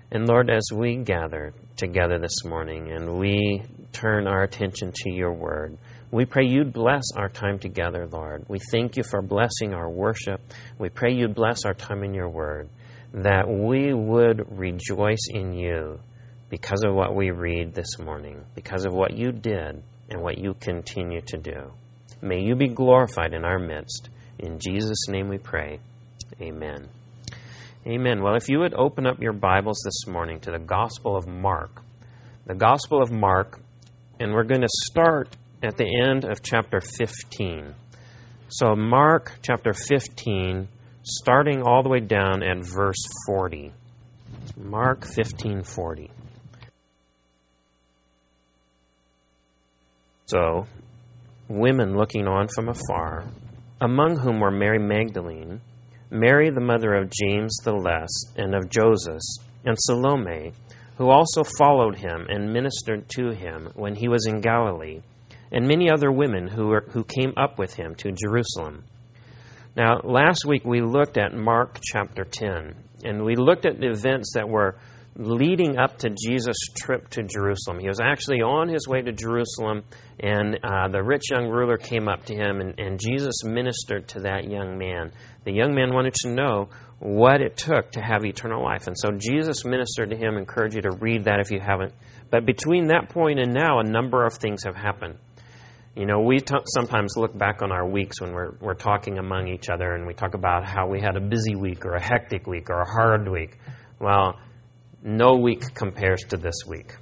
And Lord, as we gather together this morning and we turn our attention to your word, we pray you'd bless our time together, Lord. We thank you for blessing our worship. We pray you'd bless our time in your word, that we would rejoice in you because of what we read this morning, because of what you did and what you continue to do. May you be glorified in our midst. In Jesus' name we pray. Amen. Amen. Well, if you would open up your Bibles this morning to the Gospel of Mark. The Gospel of Mark, and we're going to start at the end of chapter 15. So Mark chapter 15, starting all the way down at verse 40. Mark 15:40. So, women looking on from afar, among whom were Mary Magdalene, Mary the mother of James the Less and of Joseph, and Salome, who also followed him and ministered to him when he was in Galilee, and many other women who came up with him to Jerusalem. Now, last week we looked at Mark chapter 10, and we looked at the events that were leading up to Jesus' trip to Jerusalem. He was actually on his way to Jerusalem, and the rich young ruler came up to him, and Jesus ministered to that young man. The young man wanted to know what it took to have eternal life, and so Jesus ministered to him. I encourage you to read that if you haven't. But between that point and now, a number of things have happened. You know, we sometimes look back on our weeks when we're talking among each other, and we talk about how we had a busy week or a hectic week or a hard week. Well, no week compares to this week.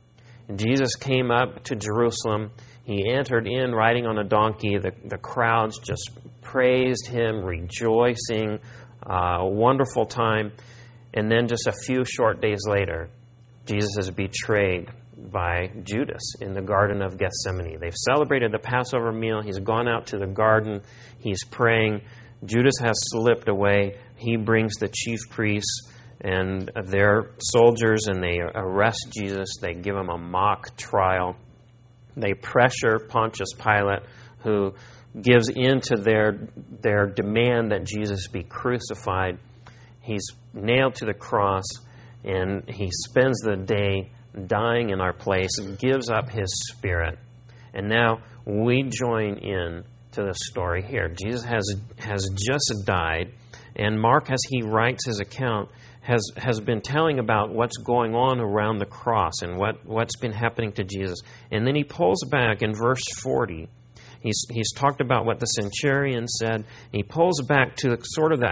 Jesus came up to Jerusalem. He entered in riding on a donkey. The crowds just praised him, rejoicing, a wonderful time. And then just a few short days later, Jesus is betrayed by Judas in the Garden of Gethsemane. They've celebrated the Passover meal. He's gone out to the garden. He's praying. Judas has slipped away. He brings the chief priests and their soldiers, and they arrest Jesus. They give him a mock trial. They pressure Pontius Pilate, who gives in to their demand that Jesus be crucified. He's nailed to the cross, and he spends the day dying in our place, gives up his spirit. And now we join in to the story here. Jesus has just died, and Mark, as he writes his account, has been telling about what's going on around the cross and what's been happening to Jesus. And then he pulls back in verse 40. He's talked about what the centurion said. He pulls back to sort of the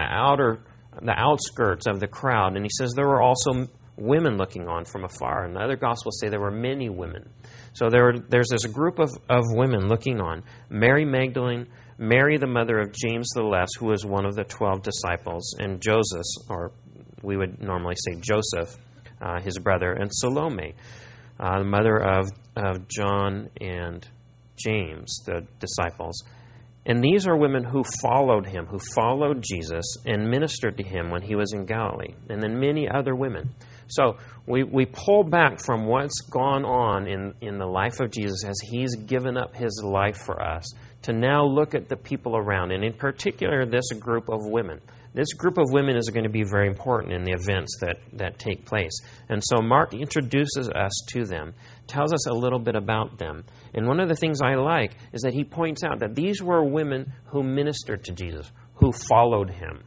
outskirts of the crowd, and he says there were also women looking on from afar. And the other Gospels say there were many women. So there's this group of women looking on. Mary Magdalene, Mary the mother of James the Less, who was one of the 12 disciples, and Joseph, or we would normally say Joseph, his brother, and Salome, the mother of John and James, the disciples. And these are women who followed him, who followed Jesus and ministered to him when he was in Galilee, and then many other women. So we pull back from what's gone on in the life of Jesus as he's given up his life for us to now look at the people around, and in particular this group of women. This group of women is going to be very important in the events that take place. And so Mark introduces us to them, tells us a little bit about them. And one of the things I like is that he points out that these were women who ministered to Jesus, who followed him.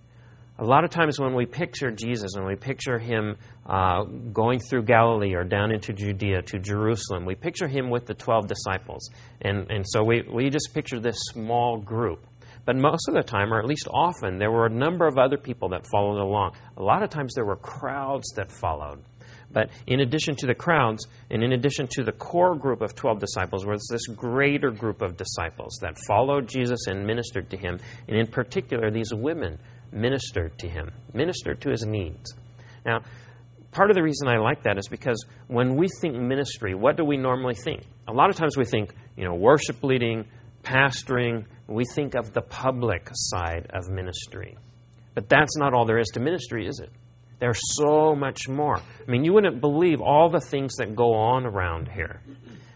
A lot of times when we picture Jesus and we picture him going through Galilee or down into Judea to Jerusalem, we picture him with the 12 disciples. And so we just picture this small group. But most of the time, or at least often, there were a number of other people that followed along. A lot of times there were crowds that followed. But in addition to the crowds, and in addition to the core group of 12 disciples, was this greater group of disciples that followed Jesus and ministered to him. And in particular, these women ministered to him, ministered to his needs. Now, part of the reason I like that is because when we think ministry, what do we normally think? A lot of times we think, worship leading, pastoring. We think of the public side of ministry. But that's not all there is to ministry, is it? There's so much more. I mean, you wouldn't believe all the things that go on around here.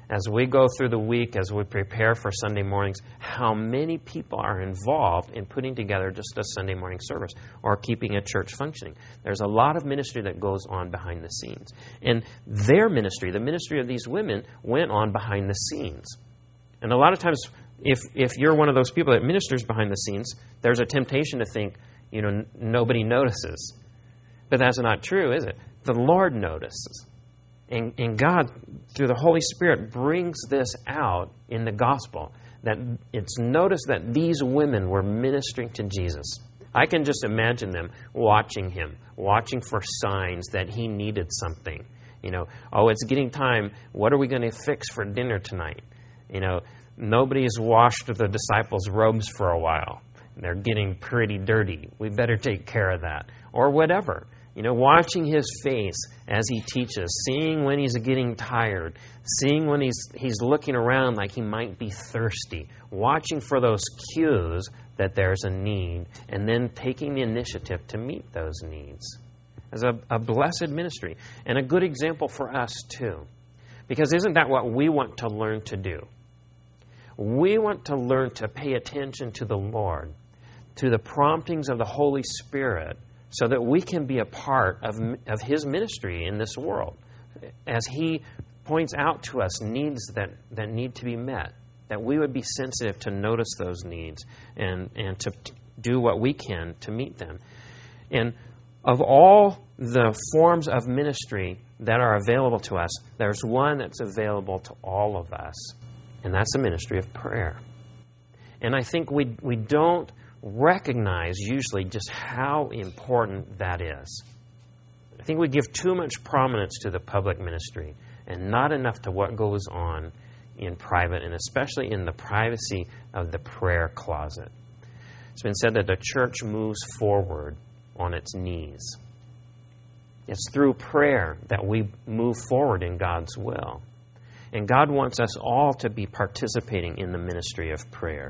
as we go through the week, as we prepare for Sunday mornings, how many people are involved in putting together just a Sunday morning service or keeping a church functioning. There's a lot of ministry that goes on behind the scenes. And their ministry, the ministry of these women, went on behind the scenes. And a lot of times, if you're one of those people that ministers behind the scenes, there's a temptation to think, nobody notices. But that's not true, is it? The Lord notices. And God, through the Holy Spirit, brings this out in the gospel, that it's noticed that these women were ministering to Jesus. I can just imagine them watching him, watching for signs that he needed something. It's getting time. What are we going to fix for dinner tonight? Nobody's washed the disciples' robes for a while. They're getting pretty dirty. We better take care of that. Or whatever. Watching his face as he teaches, seeing when he's getting tired, seeing when he's looking around like he might be thirsty, watching for those cues that there's a need, and then taking the initiative to meet those needs. As a blessed ministry, and a good example for us too. Because isn't that what we want to learn to do? We want to learn to pay attention to the Lord, to the promptings of the Holy Spirit, so that we can be a part of his ministry in this world. As he points out to us needs that need to be met, that we would be sensitive to notice those needs and to do what we can to meet them. And of all the forms of ministry that are available to us, there's one that's available to all of us, and that's the ministry of prayer. And I think we don't recognize usually just how important that is. I think we give too much prominence to the public ministry and not enough to what goes on in private, and especially in the privacy of the prayer closet. It's been said that the church moves forward on its knees. It's through prayer that we move forward in God's will. And God wants us all to be participating in the ministry of prayer.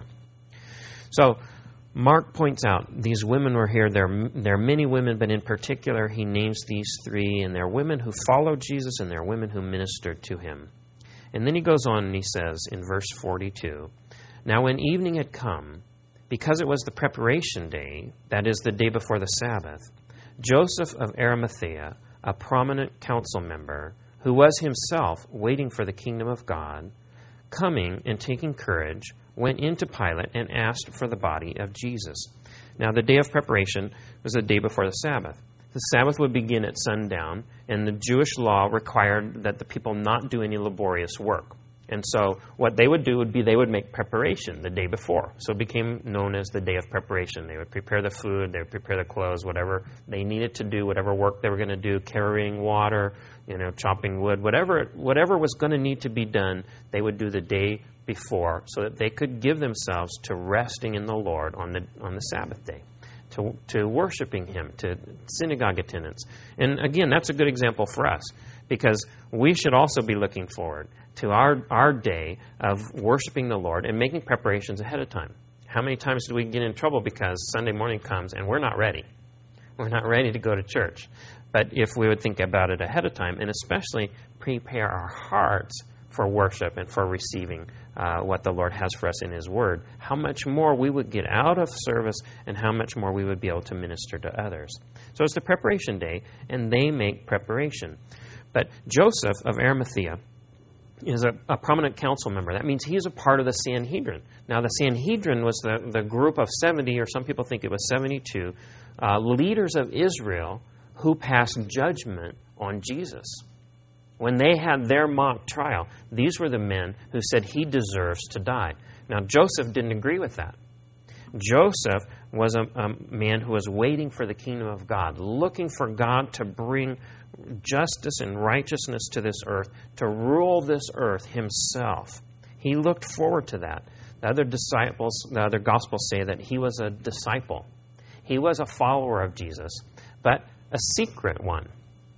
So, Mark points out these women were here. There are many women, but in particular he names these three, and they're women who followed Jesus and they're women who ministered to him. And then he goes on and he says in verse 42, "Now when evening had come, because it was the preparation day, that is the day before the Sabbath, Joseph of Arimathea, a prominent council member, who was himself waiting for the kingdom of God, coming and taking courage, went into Pilate and asked for the body of Jesus." Now, the day of preparation was the day before the Sabbath. The Sabbath would begin at sundown, and the Jewish law required that the people not do any laborious work. And so what they would do would be they would make preparation the day before. So it became known as the day of preparation. They would prepare the food, they would prepare the clothes, whatever they needed to do, whatever work they were going to do, carrying water, chopping wood, whatever was going to need to be done, they would do the day before so that they could give themselves to resting in the Lord on the Sabbath day, to worshiping him, to synagogue attendance. And again, that's a good example for us, because we should also be looking forward to our day of worshiping the Lord and making preparations ahead of time. How many times do we get in trouble because Sunday morning comes and we're not ready? We're not ready to go to church. But if we would think about it ahead of time, and especially prepare our hearts for worship and for receiving what the Lord has for us in his word, how much more we would get out of service and how much more we would be able to minister to others. So it's the preparation day, and they make preparation. But Joseph of Arimathea is a prominent council member. That means he's a part of the Sanhedrin. Now, the Sanhedrin was the group of 70, or some people think it was 72, leaders of Israel who passed judgment on Jesus. When they had their mock trial, these were the men who said he deserves to die. Now, Joseph didn't agree with that. Joseph was a man who was waiting for the kingdom of God, looking for God to bring justice and righteousness to this earth, to rule this earth himself. He looked forward to that. The other gospels say that he was a disciple. He was a follower of Jesus, but a secret one.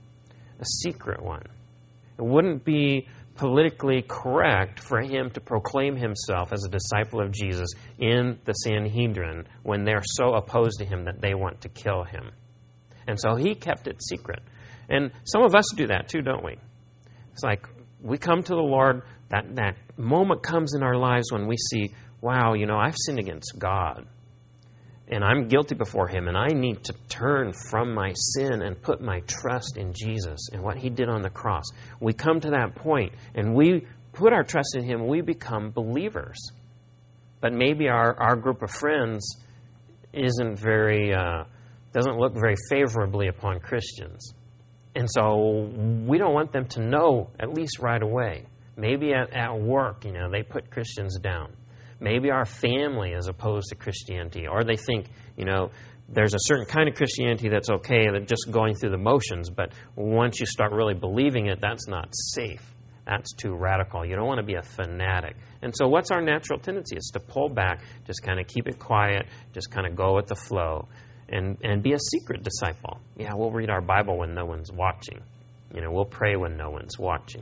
A secret one. It wouldn't be politically correct for him to proclaim himself as a disciple of Jesus in the Sanhedrin when they're so opposed to him that they want to kill him. And so he kept it secret. And some of us do that too, don't we? It's like we come to the Lord that moment comes in our lives when we see, wow, I've sinned against God. And I'm guilty before Him, and I need to turn from my sin and put my trust in Jesus and what He did on the cross. We come to that point, and we put our trust in Him, we become believers. But maybe our group of friends doesn't look very favorably upon Christians. And so we don't want them to know, at least right away. Maybe at work, they put Christians down. Maybe our family is opposed to Christianity, or they think, there's a certain kind of Christianity that's okay, that just going through the motions, but once you start really believing it, that's not safe. That's too radical. You don't want to be a fanatic. And so what's our natural tendency? It's to pull back, just kind of keep it quiet, just kind of go with the flow, and be a secret disciple. Yeah, we'll read our Bible when no one's watching. We'll pray when no one's watching.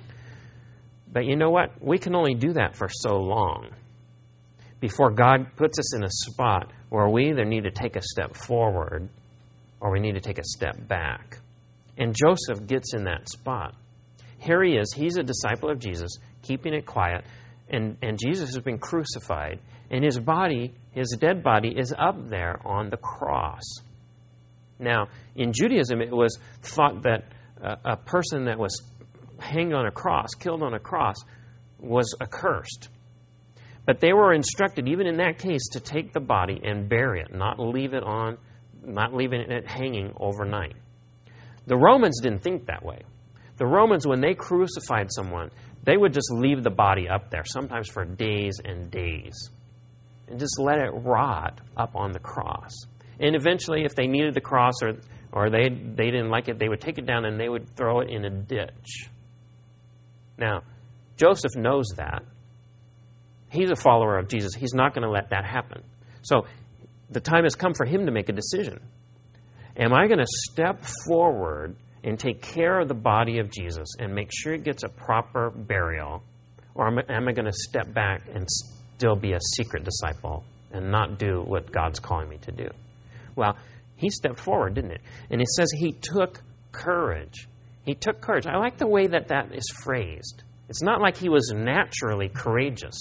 But you know what? We can only do that for so long before God puts us in a spot where we either need to take a step forward or we need to take a step back. And Joseph gets in that spot. Here he is. He's a disciple of Jesus, keeping it quiet. And Jesus has been crucified. And his dead body, is up there on the cross. Now, in Judaism, it was thought that a person that was hanged on a cross, killed on a cross, was accursed. But they were instructed, even in that case, to take the body and bury it, not leaving it hanging overnight. The Romans didn't think that way. The Romans, when they crucified someone, they would just leave the body up there, sometimes for days and days, and just let it rot up on the cross. And eventually, if they needed the cross or they didn't like it, they would take it down and they would throw it in a ditch. Now, Joseph knows that. He's a follower of Jesus. He's not going to let that happen. So the time has come for him to make a decision. Am I going to step forward and take care of the body of Jesus and make sure it gets a proper burial? Or am I going to step back and still be a secret disciple and not do what God's calling me to do? Well, he stepped forward, didn't it? And it says he took courage. He took courage. I like the way that is phrased. It's not like he was naturally courageous.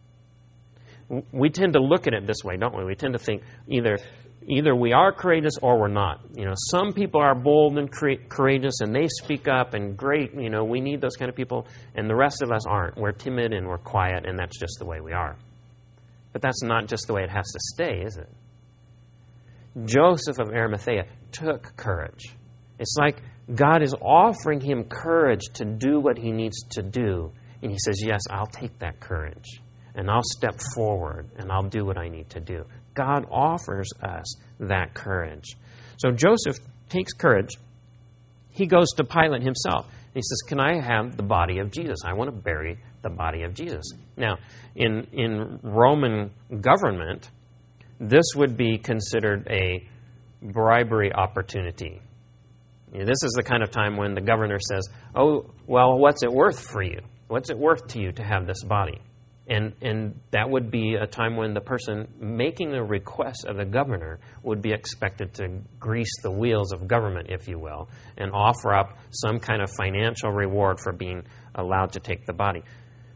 We tend to look at it this way, don't we? We tend to think either we are courageous or we're not. Some people are bold and courageous and they speak up and great, we need those kind of people, and the rest of us aren't. We're timid and we're quiet, and that's just the way we are. But that's not just the way it has to stay, is it? Joseph of Arimathea took courage. It's like God is offering him courage to do what he needs to do, and he says, yes, I'll take that courage. And I'll step forward, and I'll do what I need to do. God offers us that courage. So Joseph takes courage. He goes to Pilate himself. He says, can I have the body of Jesus? I want to bury the body of Jesus. Now, in Roman government, this would be considered a bribery opportunity. This is the kind of time when the governor says, oh, well, what's it worth for you? What's it worth to you to have this body? And that would be a time when the person making the request of the governor would be expected to grease the wheels of government, if you will, and offer up some kind of financial reward for being allowed to take the body.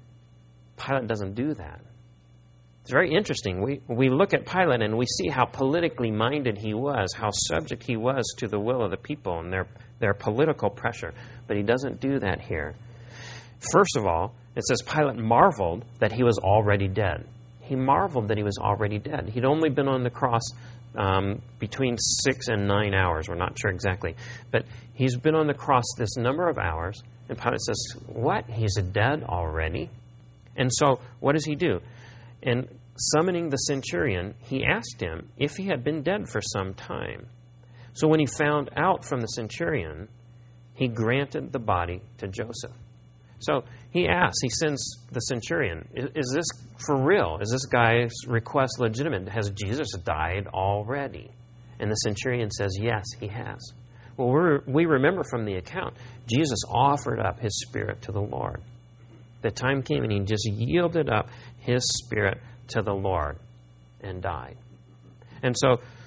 Pilate doesn't do that. It's very interesting. We look at Pilate and we see how politically minded he was, how subject he was to the will of the people and their political pressure. But he doesn't do that here. First of all, it says Pilate marveled that he was already dead. He marveled that he was already dead. He'd only been on the cross between 6 and 9 hours. We're not sure exactly. But he's been on the cross this number of hours. And Pilate says, what? He's dead already? And so what does he do? And summoning the centurion, he asked him if he had been dead for some time. So when he found out from the centurion, he granted the body to Joseph. So he asks, he sends the centurion, is this for real? Is this guy's request legitimate? Has Jesus died already? And the centurion says, yes, he has. Well, we remember from the account, Jesus offered up his spirit to the Lord. The time came and he just yielded up his spirit to the Lord and died. And so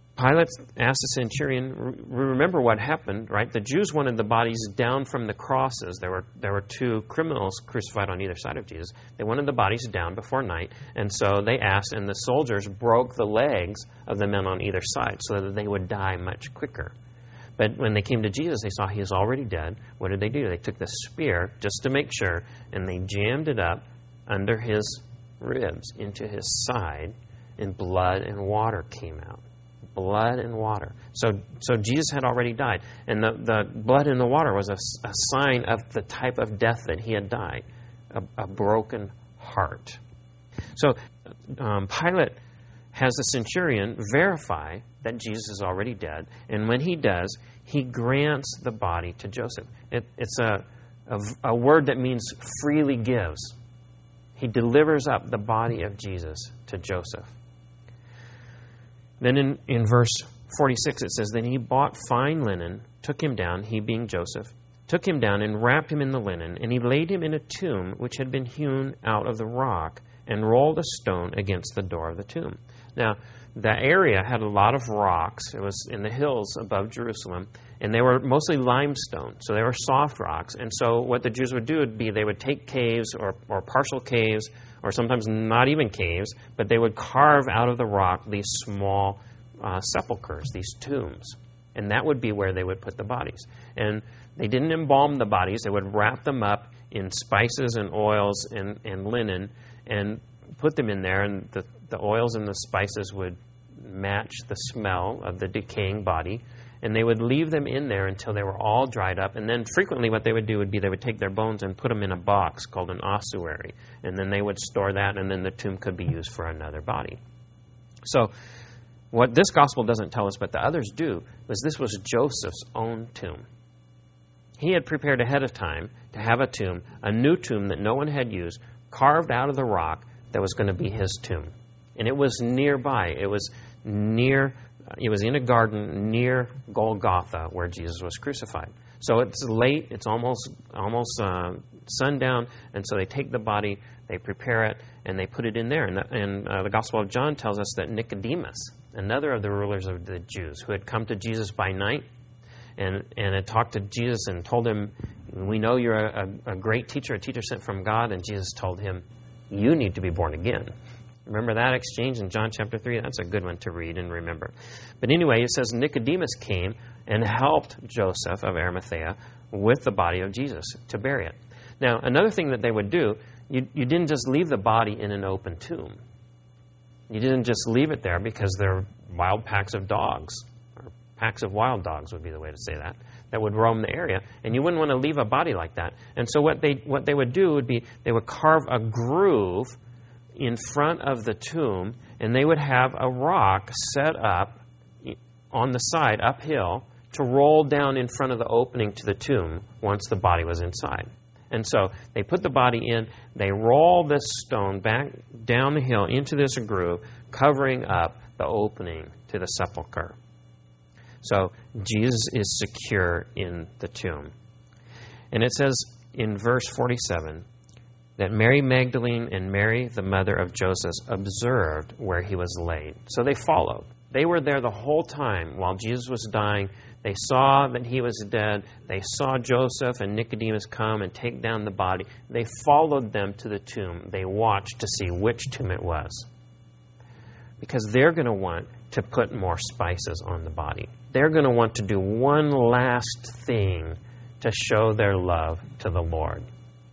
Pilate asked the centurion, remember what happened, right? The Jews wanted the bodies down from the crosses. There were two criminals crucified on either side of Jesus. They wanted the bodies down before night, and so they asked, and the soldiers broke the legs of the men on either side so that they would die much quicker. But when they came to Jesus, they saw he was already dead. What did they do? They took the spear, just to make sure, and they jammed it up under his ribs, into his side, and blood and water came out. Blood and water. So Jesus had already died. And the blood and the water was a sign of the type of death that he had died, a broken heart. So Pilate has the centurion verify that Jesus is already dead. And when he does, he grants the body to Joseph. It's a word that means freely gives. He delivers up the body of Jesus to Joseph. Then in verse 46 it says, Then he bought fine linen, took him down, he being Joseph, took him down and wrapped him in the linen, and he laid him in a tomb which had been hewn out of the rock, and rolled a stone against the door of the tomb. Now, the area had a lot of rocks. It was in the hills above Jerusalem, and they were mostly limestone, so they were soft rocks. And so what the Jews would do would be they would take caves or partial caves, or sometimes not even caves, but they would carve out of the rock these small sepulchres, these tombs. And that would be where they would put the bodies. And they didn't embalm the bodies. They would wrap them up in spices and oils and linen and put them in there, and the oils and the spices would match the smell of the decaying body. And they would leave them in there until they were all dried up. And then frequently what they would do would be they would take their bones and put them in a box called an ossuary. And then they would store that, and then the tomb could be used for another body. So what this gospel doesn't tell us, but the others do, was this was Joseph's own tomb. He had prepared ahead of time to have a tomb, a new tomb that no one had used, carved out of the rock that was going to be his tomb. And it was nearby. It was in a garden near Golgotha where Jesus was crucified. So it's late, it's almost sundown, and so they take the body, they prepare it, and they put it in there. And the Gospel of John tells us that Nicodemus, another of the rulers of the Jews, who had come to Jesus by night and had talked to Jesus and told him, we know you're a great teacher, a teacher sent from God, and Jesus told him, you need to be born again. Remember that exchange in John chapter 3? That's a good one to read and remember. But anyway, it says Nicodemus came and helped Joseph of Arimathea with the body of Jesus to bury it. Now, another thing that they would do, you didn't just leave the body in an open tomb. You didn't just leave it there because there are wild packs of dogs, or packs of wild dogs would be the way to say that would roam the area. And you wouldn't want to leave a body like that. And so what they would do would be they would carve a groove in front of the tomb, and they would have a rock set up on the side, uphill, to roll down in front of the opening to the tomb once the body was inside. And so they put the body in, they roll this stone back down the hill into this groove, covering up the opening to the sepulcher. So Jesus is secure in the tomb. And it says in verse 47, that Mary Magdalene and Mary, the mother of Joseph, observed where he was laid. So they followed. They were there the whole time while Jesus was dying. They saw that he was dead. They saw Joseph and Nicodemus come and take down the body. They followed them to the tomb. They watched to see which tomb it was. Because they're going to want to put more spices on the body. They're going to want to do one last thing to show their love to the Lord.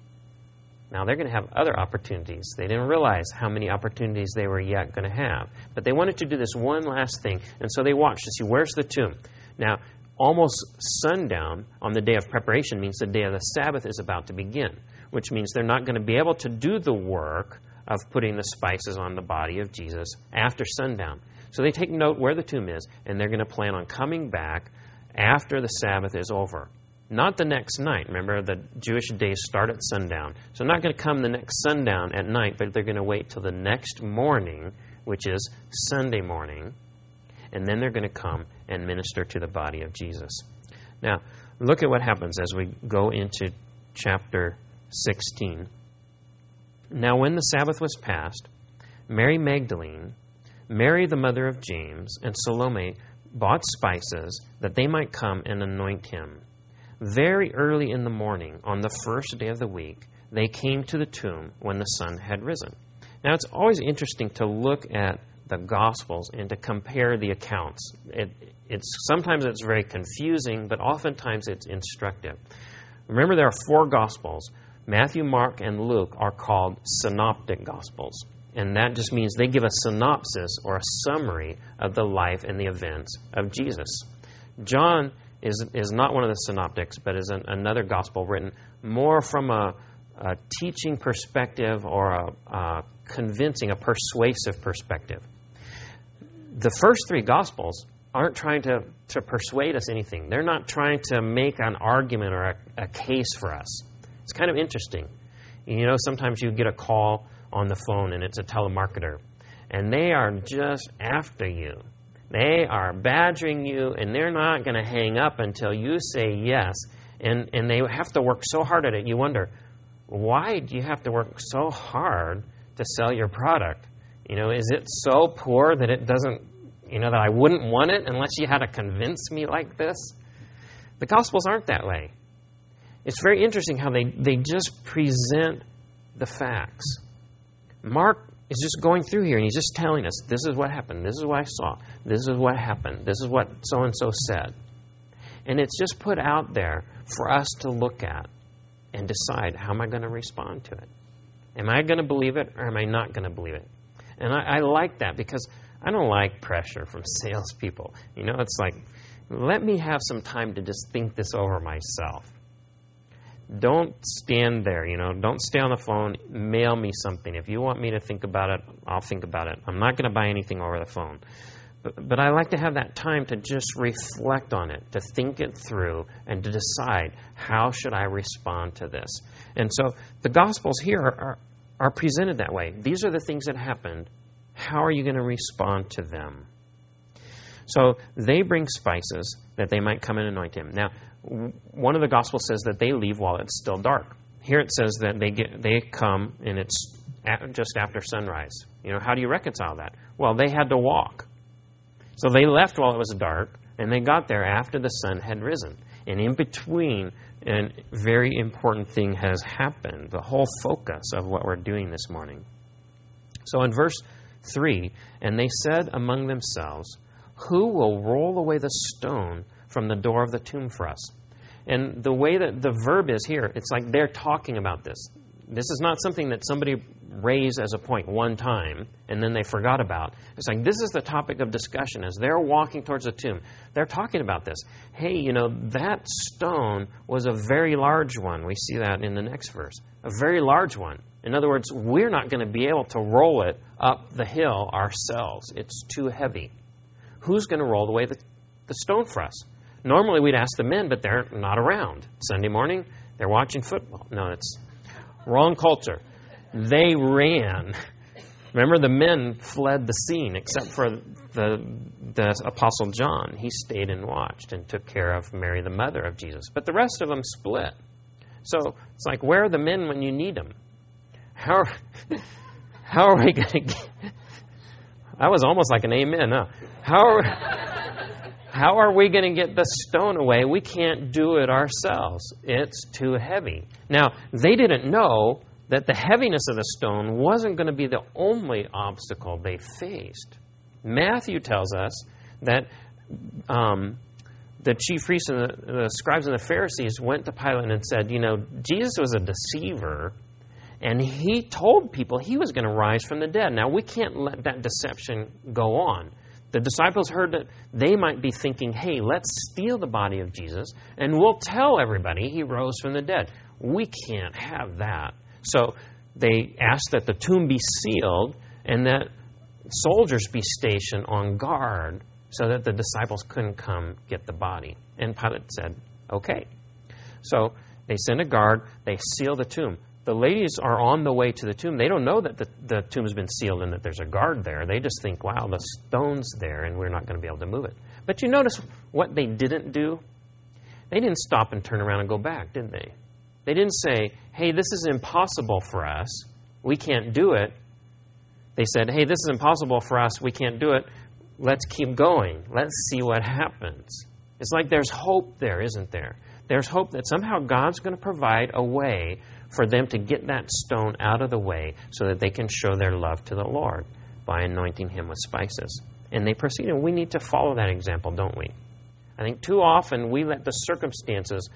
Now, they're going to have other opportunities. They didn't realize how many opportunities they were yet going to have. But they wanted to do this one last thing, and so they watched to see, where's the tomb? Now, almost sundown on the day of preparation means the day of the Sabbath is about to begin, which means they're not going to be able to do the work of putting the spices on the body of Jesus after sundown. So they take note where the tomb is, and they're going to plan on coming back after the Sabbath is over. Not the next night. Remember, the Jewish days start at sundown. So they're not going to come the next sundown at night, but they're going to wait till the next morning, which is Sunday morning, and then they're going to come and minister to the body of Jesus. Now, look at what happens as we go into chapter 16. Now, when the Sabbath was past, Mary Magdalene, Mary, the mother of James, and Salome bought spices that they might come and anoint him. Very early in the morning, on the first day of the week, they came to the tomb when the sun had risen. Now, it's always interesting to look at the Gospels and to compare the accounts. Sometimes it's very confusing, but oftentimes it's instructive. Remember, there are 4 Gospels. Matthew, Mark, and Luke are called synoptic Gospels. And that just means they give a synopsis or a summary of the life and the events of Jesus. John is not one of the synoptics, but is another gospel written more from a teaching perspective or a convincing, a persuasive perspective. The first 3 gospels aren't trying to persuade us anything. They're not trying to make an argument or a case for us. It's kind of interesting. You know, sometimes you get a call on the phone and it's a telemarketer, and they are just after you. They are badgering you, and they're not going to hang up until you say yes, and they have to work so hard at it. You wonder, why do you have to work so hard to sell your product? You know, is it so poor that it doesn't, that I wouldn't want it unless you had to convince me like this? The Gospels aren't that way. It's very interesting how they just present the facts. Mark is just going through here, and he's just telling us, this is what happened, this is what I saw, this is what happened, this is what so-and-so said. And it's just put out there for us to look at and decide, how am I going to respond to it? Am I going to believe it, or am I not going to believe it? And I like that, because I don't like pressure from salespeople. It's like, let me have some time to just think this over myself. Don't stand there, don't stay on the phone, mail me something. If you want me to think about it, I'll think about it. I'm not going to buy anything over the phone. But I like to have that time to just reflect on it, to think it through, and to decide, how should I respond to this? And so the Gospels here are presented that way. These are the things that happened. How are you going to respond to them? So they bring spices that they might come and anoint him. Now, one of the Gospels says that they leave while it's still dark. Here it says that they come and it's just after sunrise. How do you reconcile that? Well, they had to walk. So they left while it was dark, and they got there after the sun had risen. And in between, a very important thing has happened, the whole focus of what we're doing this morning. So in verse 3, and they said among themselves, who will roll away the stone from the door of the tomb for us? And the way that the verb is here, it's like they're talking about this. This is not something that somebody raised as a point one time and then they forgot about. It's like this is the topic of discussion as they're walking towards the tomb. They're talking about this. Hey, that stone was a very large one. We see that in the next verse. A very large one. In other words, we're not going to be able to roll it up the hill ourselves. It's too heavy. Who's going to roll away the stone for us? Normally we'd ask the men, but they're not around. Sunday morning, they're watching football. No, it's wrong culture. They ran. Remember, the men fled the scene, except for the Apostle John. He stayed and watched and took care of Mary, the mother of Jesus. But the rest of them split. So it's like, where are the men when you need them? How are we going to get... That was almost like an amen, huh? How are we going to get the stone away? We can't do it ourselves. It's too heavy. Now, they didn't know that the heaviness of the stone wasn't going to be the only obstacle they faced. Matthew tells us that the chief priests and the scribes and the Pharisees went to Pilate and said, Jesus was a deceiver, and he told people he was going to rise from the dead. Now, we can't let that deception go on. The disciples heard that they might be thinking, hey, let's steal the body of Jesus, and we'll tell everybody he rose from the dead. We can't have that. So they asked that the tomb be sealed and that soldiers be stationed on guard so that the disciples couldn't come get the body. And Pilate said, okay. So they send a guard, they seal the tomb. The ladies are on the way to the tomb. They don't know that the tomb has been sealed and that there's a guard there. They just think, wow, the stone's there and we're not going to be able to move it. But you notice what they didn't do? They didn't stop and turn around and go back, did they? They didn't say, hey, this is impossible for us. We can't do it. They said, hey, this is impossible for us. We can't do it. Let's keep going. Let's see what happens. It's like there's hope there, isn't there? There's hope that somehow God's going to provide a way for them to get that stone out of the way so that they can show their love to the Lord by anointing him with spices. And they proceed, and we need to follow that example, don't we? I think too often we let the circumstances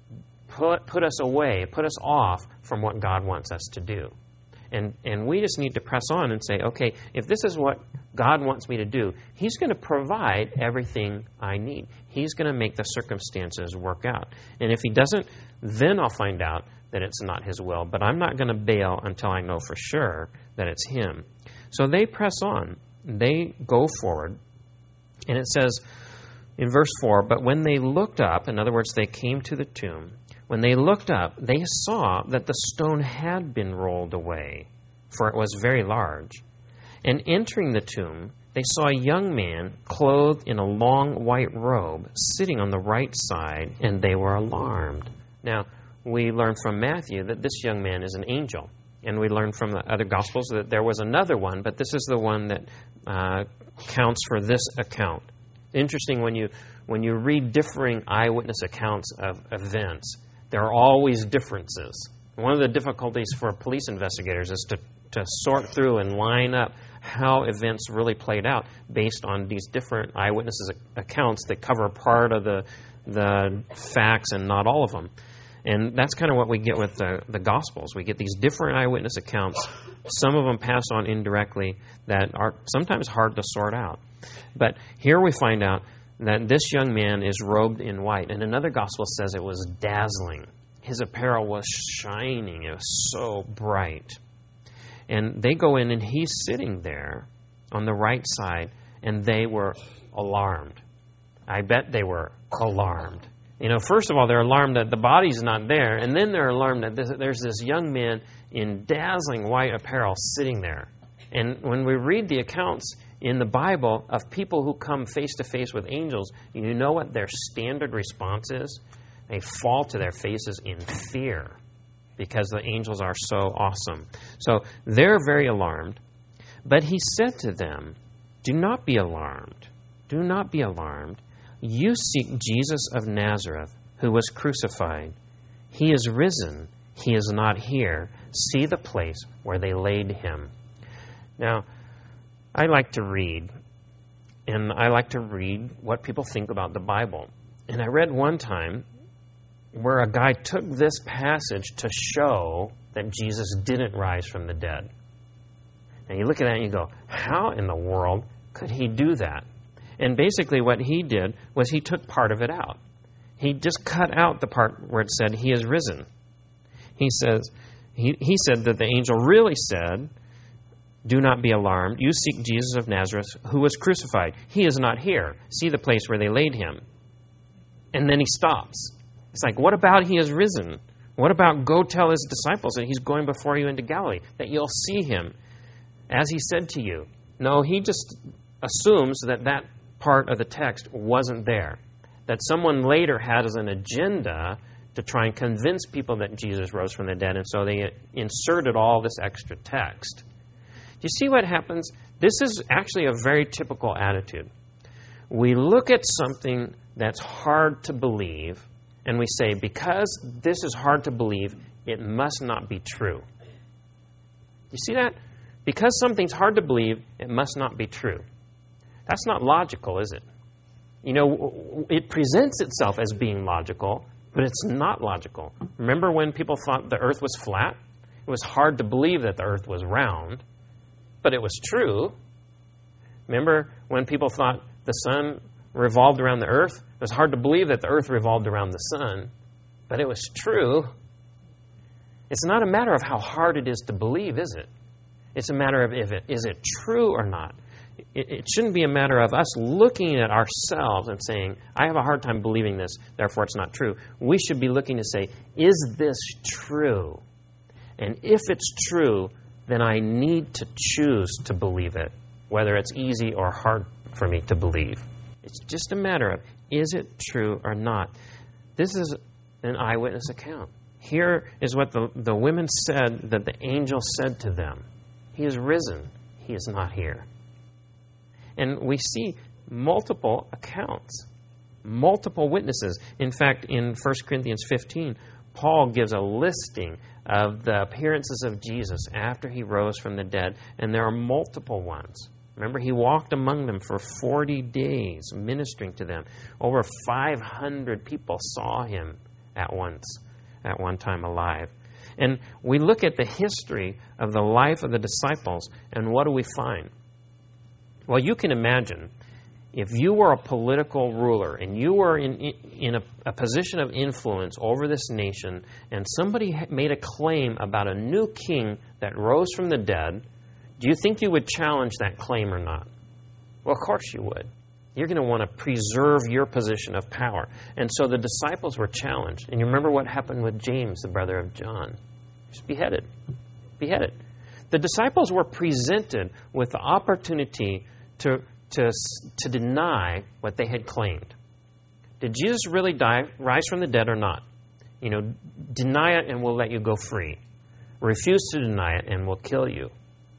put us away, put us off from what God wants us to do. And we just need to press on and say, okay, if this is what God wants me to do, he's going to provide everything I need. He's going to make the circumstances work out. And if he doesn't, then I'll find out that it's not his will. But I'm not going to bail until I know for sure that it's him. So they press on. They go forward. And it says in verse 4, but when they looked up, in other words, they came to the tomb, when they looked up, they saw that the stone had been rolled away, for it was very large. And entering the tomb, they saw a young man clothed in a long white robe, sitting on the right side, and they were alarmed. Now, we learn from Matthew that this young man is an angel. And we learn from the other Gospels that there was another one, but this is the one that counts for this account. Interesting, when you read differing eyewitness accounts of events, there are always differences. One of the difficulties for police investigators is to sort through and line up how events really played out based on these different eyewitnesses accounts that cover part of the facts and not all of them. And that's kind of what we get with the Gospels. We get these different eyewitness accounts, some of them passed on indirectly, that are sometimes hard to sort out. But here we find out that this young man is robed in white. And another gospel says it was dazzling. His apparel was shining. It was so bright. And they go in, and he's sitting there on the right side, and they were alarmed. I bet they were alarmed. You know, first of all, they're alarmed that the body's not there, and then they're alarmed that there's this young man in dazzling white apparel sitting there. And when we read the accounts in the Bible of people who come face to face with angels, you know what their standard response is? They fall to their faces in fear because the angels are so awesome. So they're very alarmed. But he said to them, do not be alarmed. Do not be alarmed. You seek Jesus of Nazareth, who was crucified. He is risen. He is not here. See the place where they laid him. Now, I like to read, and I like to read what people think about the Bible. And I read one time where a guy took this passage to show that Jesus didn't rise from the dead. And you look at that and you go, how in the world could he do that? And basically what he did was he took part of it out. He just cut out the part where it said he is risen. He said that the angel really said, do not be alarmed. You seek Jesus of Nazareth, who was crucified. He is not here. See the place where they laid him. And then he stops. It's like, what about he is risen? What about go tell his disciples that he's going before you into Galilee, that you'll see him as he said to you? No, he just assumes that part of the text wasn't there, that someone later had as an agenda to try and convince people that Jesus rose from the dead, and so they inserted all this extra text. Do you see what happens? This is actually a very typical attitude. We look at something that's hard to believe, and we say, because this is hard to believe, it must not be true. You see that? Because something's hard to believe, it must not be true. That's not logical, is it? You know, it presents itself as being logical, but it's not logical. Remember when people thought the earth was flat? It was hard to believe that the earth was round, but it was true. Remember when people thought the sun revolved around the earth? It was hard to believe that the earth revolved around the sun, but it was true. It's not a matter of how hard it is to believe, is it? It's a matter of is it true or not. It shouldn't be a matter of us looking at ourselves and saying, I have a hard time believing this, therefore it's not true. We should be looking to say, is this true? And if it's true, then I need to choose to believe it, whether it's easy or hard for me to believe. It's just a matter of, is it true or not? This is an eyewitness account. Here is what the women said that the angel said to them. He is risen. he is not here. And we see multiple accounts, multiple witnesses. In fact, in 1 Corinthians 15, Paul gives a listing of the appearances of Jesus after he rose from the dead, and there are multiple ones. Remember, he walked among them for 40 days, ministering to them. Over 500 people saw him at one time alive. And we look at the history of the life of the disciples, and what do we find? Well, you can imagine, if you were a political ruler and you were in a position of influence over this nation, and somebody made a claim about a new king that rose from the dead, do you think you would challenge that claim or not? Well, of course you would. You're going to want to preserve your position of power. And so the disciples were challenged. And you remember what happened with James, the brother of John? He was beheaded. Beheaded. The disciples were presented with the opportunity to deny what they had claimed. Did Jesus really rise from the dead or not? Deny it and we'll let you go free. Refuse to deny it and we'll kill you.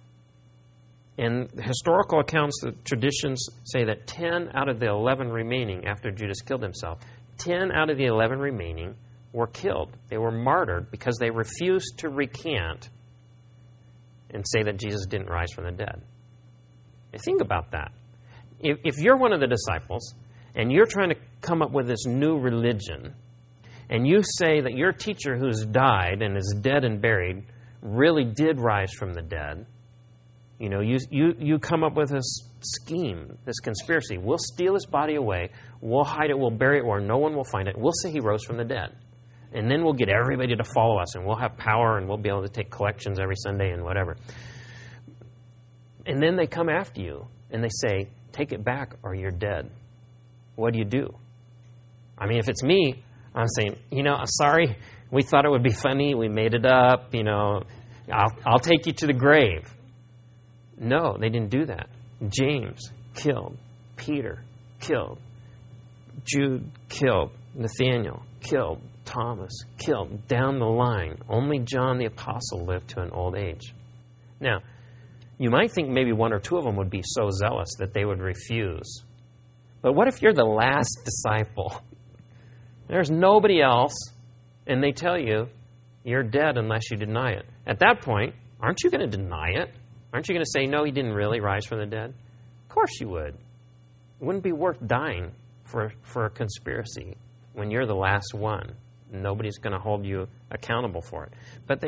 And historical accounts, the traditions say that 10 out of the 11 remaining, after Judas killed himself, 10 out of the 11 remaining were killed. They were martyred because they refused to recant and say that Jesus didn't rise from the dead. Now, think about that. If you're one of the disciples and you're trying to come up with this new religion, and you say that your teacher who's died and is dead and buried really did rise from the dead, you come up with this scheme, this conspiracy. We'll steal his body away. We'll hide it. We'll bury it where no one will find it. We'll say he rose from the dead. And then we'll get everybody to follow us, and we'll have power, and we'll be able to take collections every Sunday and whatever. And then they come after you, and they say, take it back or you're dead. What do? I mean, if it's me, I'm saying, sorry, we thought it would be funny. We made it up. I'll take you to the grave. No, they didn't do that. James killed. Peter killed. Jude killed. Nathaniel killed. Thomas killed. Down the line, only John the Apostle lived to an old age. Now, you might think maybe one or two of them would be so zealous that they would refuse. But what if you're the last disciple? There's nobody else, and they tell you you're dead unless you deny it. At that point, aren't you going to deny it? Aren't you going to say, no, he didn't really rise from the dead? Of course you would. It wouldn't be worth dying for a conspiracy when you're the last one. Nobody's going to hold you accountable for it. But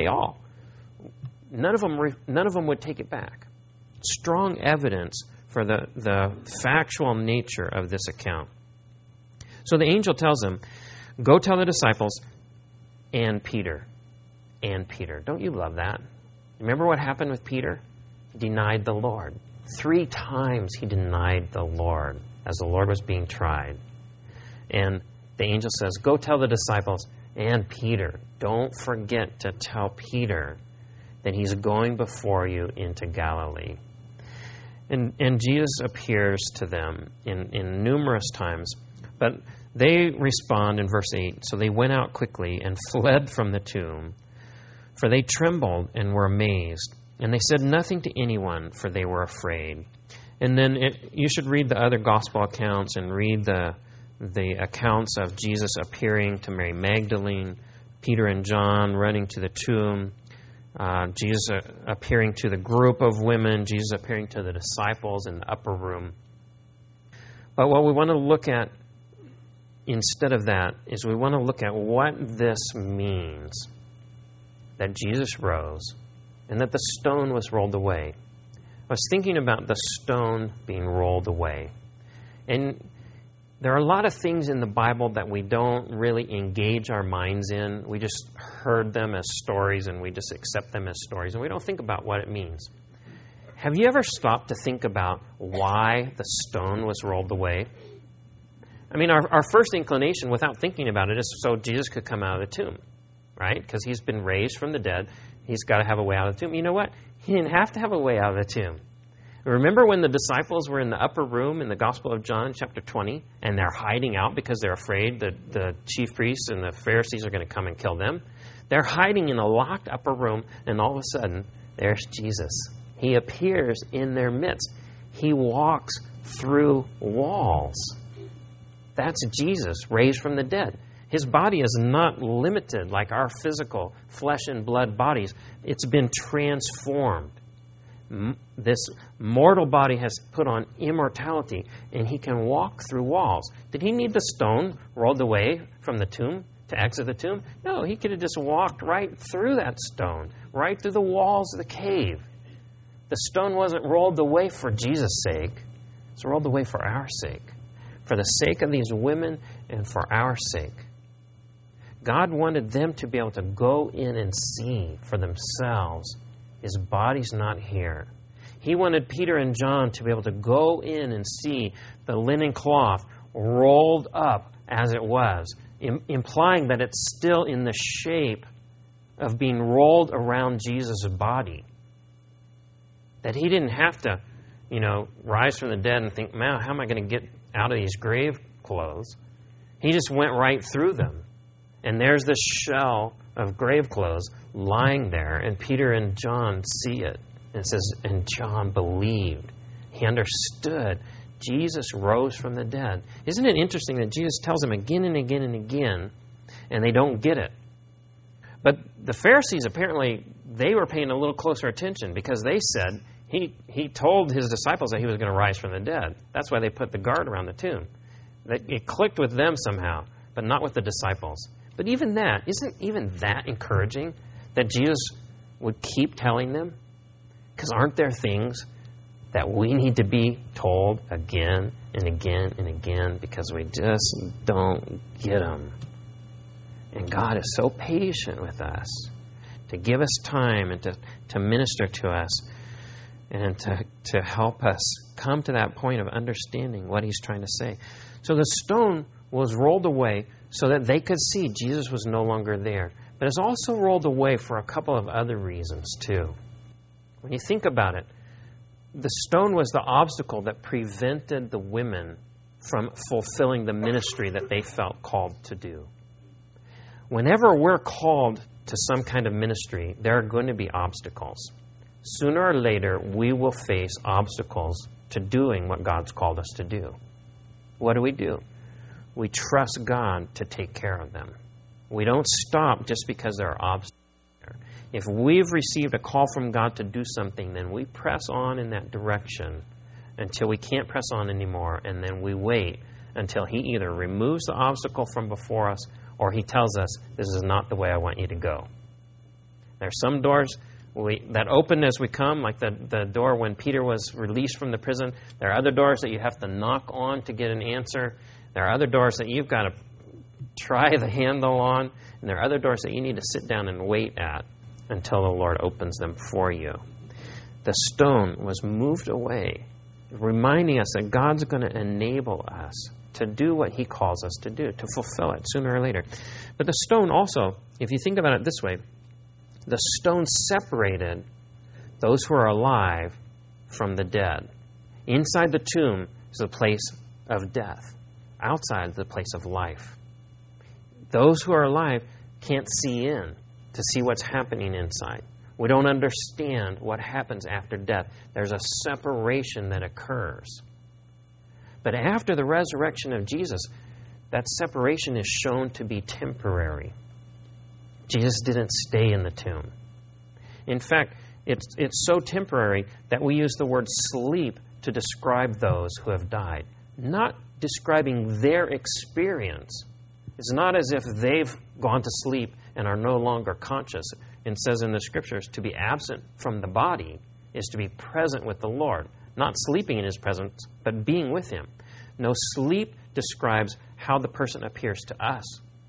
none of them would take it back. Strong evidence for the factual nature of this account. So the angel tells them, go tell the disciples and Peter. And Peter. Don't you love that? Remember what happened with Peter? Denied the Lord. 3 times he denied the Lord as the Lord was being tried. And the angel says, go tell the disciples and Peter. Don't forget to tell Peter that he's going before you into Galilee. And Jesus appears to them in numerous times. But they respond in verse 8, so they went out quickly and fled from the tomb, for they trembled and were amazed. And they said nothing to anyone, for they were afraid. And then you should read the other gospel accounts and read the accounts of Jesus appearing to Mary Magdalene, Peter and John running to the tomb, Jesus appearing to the group of women, Jesus appearing to the disciples in the upper room. But what we want to look at instead of that is we want to look at what this means, that Jesus rose and that the stone was rolled away. I was thinking about the stone being rolled away. And there are a lot of things in the Bible that we don't really engage our minds in. We just heard them as stories and we just accept them as stories and we don't think about what it means. Have you ever stopped to think about why the stone was rolled away? I mean, our first inclination without thinking about it is so Jesus could come out of the tomb, right? Because he's been raised from the dead. He's got to have a way out of the tomb. You know what? He didn't have to have a way out of the tomb. Remember when the disciples were in the upper room in the Gospel of John, chapter 20, and they're hiding out because they're afraid that the chief priests and the Pharisees are going to come and kill them? They're hiding in a locked upper room, and all of a sudden, there's Jesus. He appears in their midst. He walks through walls. That's Jesus raised from the dead. His body is not limited like our physical flesh and blood bodies. It's been transformed. This mortal body has put on immortality, and he can walk through walls. Did he need the stone rolled away from the tomb to exit the tomb? No, he could have just walked right through that stone, right through the walls of the cave. The stone wasn't rolled away for Jesus' sake. It's rolled away for our sake, for the sake of these women and for our sake. God wanted them to be able to go in and see for themselves. His body's not here. He wanted Peter and John to be able to go in and see the linen cloth rolled up as it was, implying that it's still in the shape of being rolled around Jesus' body. That he didn't have to, rise from the dead and think, man, how am I going to get out of these grave clothes? He just went right through them. And there's this shell of grave clothes lying there, and Peter and John see it. And it says, and John believed. He understood. Jesus rose from the dead. Isn't it interesting that Jesus tells them again and again and again, and they don't get it? But the Pharisees, apparently, they were paying a little closer attention because they said he told his disciples that he was going to rise from the dead. That's why they put the guard around the tomb. It clicked with them somehow, but not with the disciples. But even that, isn't even that encouraging that Jesus would keep telling them? Because aren't there things that we need to be told again and again and again because we just don't get them? And God is so patient with us to give us time and to minister to us and to help us come to that point of understanding what he's trying to say. So the stone was rolled away so that they could see Jesus was no longer there. But it's also rolled away for a couple of other reasons too. When you think about it, the stone was the obstacle that prevented the women from fulfilling the ministry that they felt called to do. Whenever we're called to some kind of ministry, there are going to be obstacles. Sooner or later, we will face obstacles to doing what God's called us to do. What do? We trust God to take care of them. We don't stop just because there are obstacles. If we've received a call from God to do something, then we press on in that direction until we can't press on anymore, and then we wait until he either removes the obstacle from before us or he tells us, this is not the way I want you to go. There are some doors that open as we come, like the door when Peter was released from the prison. There are other doors that you have to knock on to get an answer. There are other doors that you've got to try the handle on. And there are other doors that you need to sit down and wait at until the Lord opens them for you. The stone was moved away, reminding us that God's going to enable us to do what he calls us to do, to fulfill it sooner or later. But the stone also, if you think about it this way, the stone separated those who are alive from the dead. Inside the tomb is a place of death. Outside is the place of life. Those who are alive can't see in to see what's happening inside. We don't understand what happens after death. There's a separation that occurs. But after the resurrection of Jesus, that separation is shown to be temporary. Jesus didn't stay in the tomb. In fact, it's so temporary that we use the word sleep to describe those who have died, not describing their experience. It's not as if they've gone to sleep and are no longer conscious. It says in the Scriptures, to be absent from the body is to be present with the Lord. Not sleeping in his presence, but being with him. No, sleep describes how the person appears to us.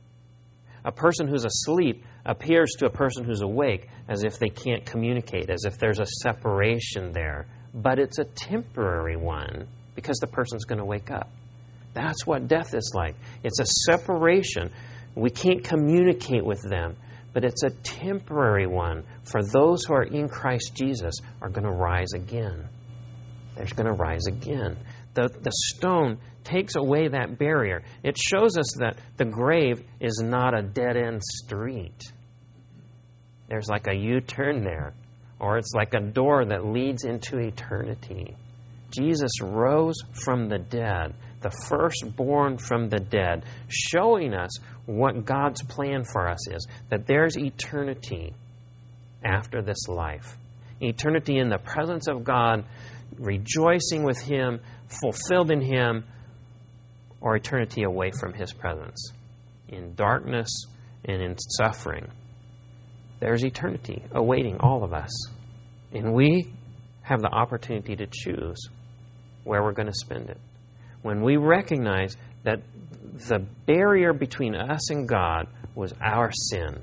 A person who's asleep appears to a person who's awake as if they can't communicate, as if there's a separation there. But it's a temporary one because the person's going to wake up. That's what death is like. It's a separation. We can't communicate with them, but it's a temporary one. For those who are in Christ Jesus are going to rise again. They're going to rise again. The stone takes away that barrier. It shows us that the grave is not a dead-end street. There's like a U-turn there, or it's like a door that leads into eternity. Jesus rose from the dead, the firstborn from the dead, showing us what God's plan for us is, that there's eternity after this life. Eternity in the presence of God, rejoicing with Him, fulfilled in Him, or eternity away from His presence, in darkness and in suffering. There's eternity awaiting all of us. And we have the opportunity to choose where we're going to spend it. When we recognize that the barrier between us and God was our sin,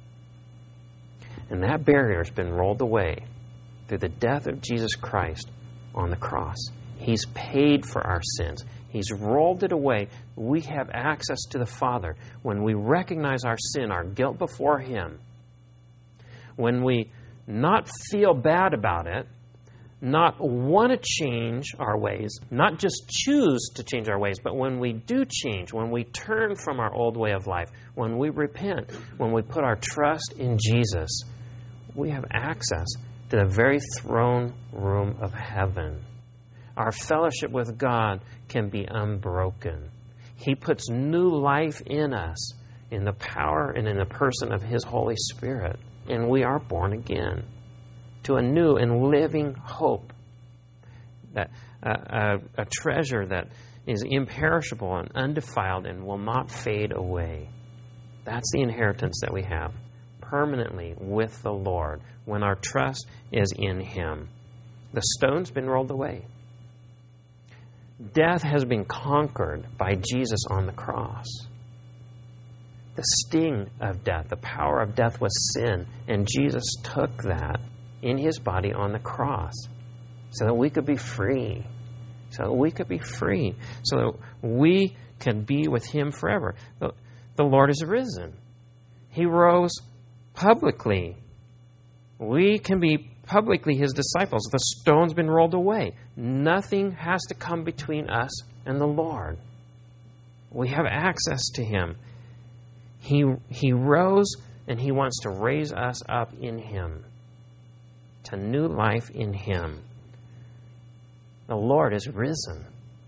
and that barrier has been rolled away through the death of Jesus Christ on the cross. He's paid for our sins. He's rolled it away. We have access to the Father. When we recognize our sin, our guilt before Him, when we not feel bad about it, not want to change our ways, not just choose to change our ways, but when we do change, when we turn from our old way of life, when we repent, when we put our trust in Jesus, we have access to the very throne room of heaven. Our fellowship with God can be unbroken. He puts new life in us, in the power and in the person of His Holy Spirit, and we are born again to a new and living hope, that a treasure that is imperishable and undefiled and will not fade away. That's the inheritance that we have permanently with the Lord when our trust is in Him. The stone's been rolled away. Death has been conquered by Jesus on the cross. The sting of death, the power of death was sin, and Jesus took that in His body on the cross so that we could be free. So that we could be free. So that we can be with Him forever. The Lord is risen. He rose publicly. We can be publicly His disciples. The stone's been rolled away. Nothing has to come between us and the Lord. We have access to Him. He rose, and He wants to raise us up in Him, to new life in Him. The Lord is risen.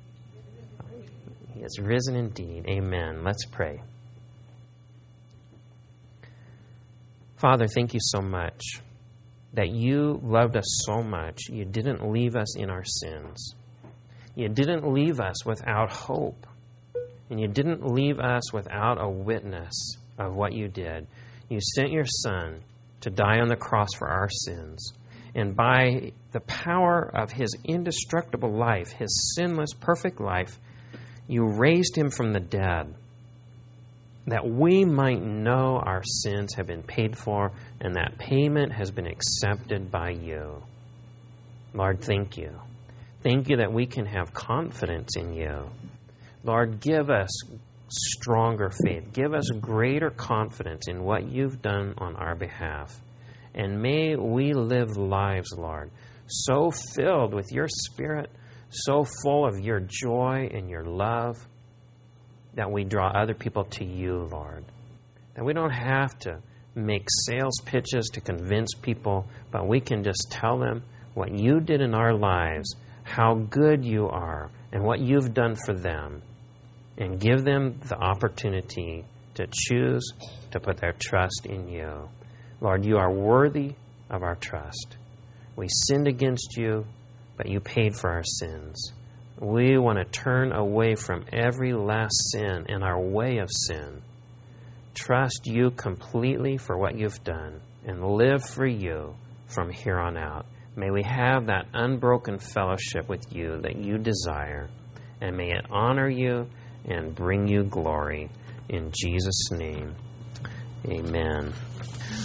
He is risen indeed. Amen. Let's pray. Father, thank You so much that You loved us so much. You didn't leave us in our sins. You didn't leave us without hope. And You didn't leave us without a witness of what You did. You sent Your Son to die on the cross for our sins. And by the power of His indestructible life, His sinless, perfect life, You raised Him from the dead, that we might know our sins have been paid for and that payment has been accepted by You. Lord, thank You. Thank You that we can have confidence in You. Lord, give us stronger faith. Give us greater confidence in what You've done on our behalf. And may we live lives, Lord, so filled with Your Spirit, so full of Your joy and Your love, that we draw other people to You, Lord. That we don't have to make sales pitches to convince people, but we can just tell them what You did in our lives, how good You are, and what You've done for them, and give them the opportunity to choose to put their trust in You. Lord, You are worthy of our trust. We sinned against You, but You paid for our sins. We want to turn away from every last sin and our way of sin. Trust You completely for what You've done and live for You from here on out. May we have that unbroken fellowship with You that You desire, and may it honor You and bring You glory. In Jesus' name, amen.